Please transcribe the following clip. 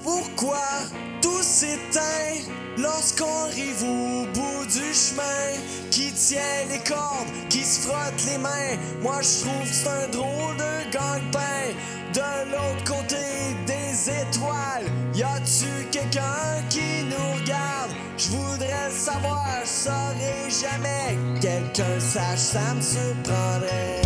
Pourquoi tout s'éteint lorsqu'on arrive au bout du chemin? Qui tient les cordes, qui se frotte les mains? Moi je trouve que c'est un drôle de gang-pain. De l'autre côté des étoiles, y a-tu quelqu'un qui nous regarde? Je voudrais le savoir, je saurais jamais. Quelqu'un sache, ça me surprendrait.